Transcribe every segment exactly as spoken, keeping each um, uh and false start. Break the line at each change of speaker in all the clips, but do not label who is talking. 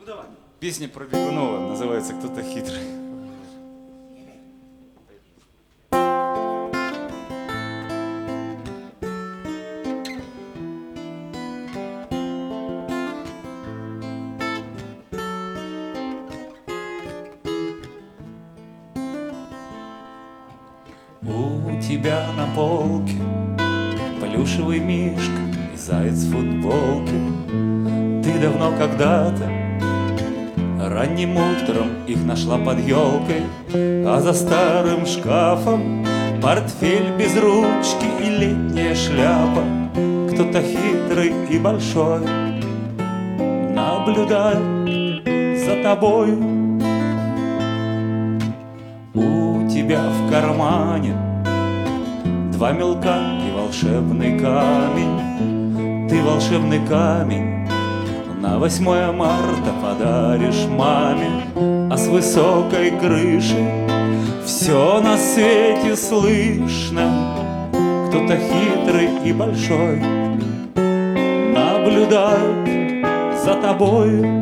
давай.
Песня про Бегунова, называется «Кто-то хитрый». У тебя на полке плюшевый мишка и заяц в футболке. Ты давно когда-то ранним утром их нашла под елкой, а за старым шкафом портфель без ручки и летняя шляпа. Кто-то хитрый и большой наблюдает за тобой. У тебя в кармане два мелка и волшебный камень. Ты волшебный камень на восьмое марта подаришь маме. А с высокой крыши все на свете слышно. Кто-то хитрый и большой наблюдает за тобой.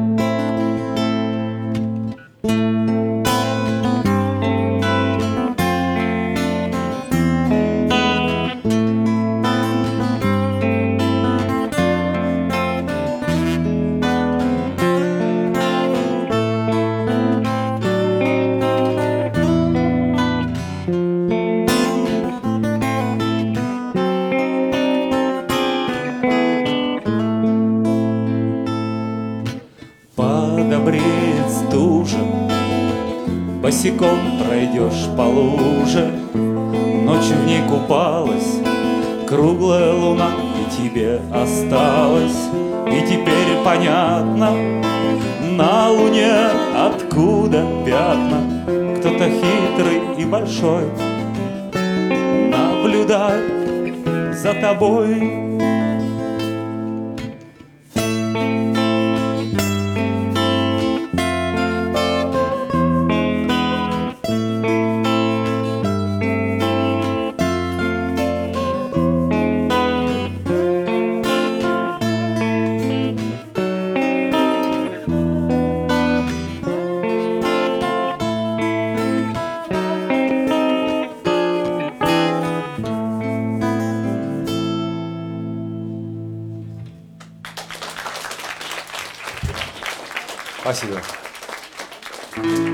Подобреет стужа, босиком пройдешь по луже. Ночью в ней купалась круглая луна, и тебе осталось. И теперь понятно на луне, откуда пятна. Кто-то хитрый и большой наблюдает за тобой. Спасибо.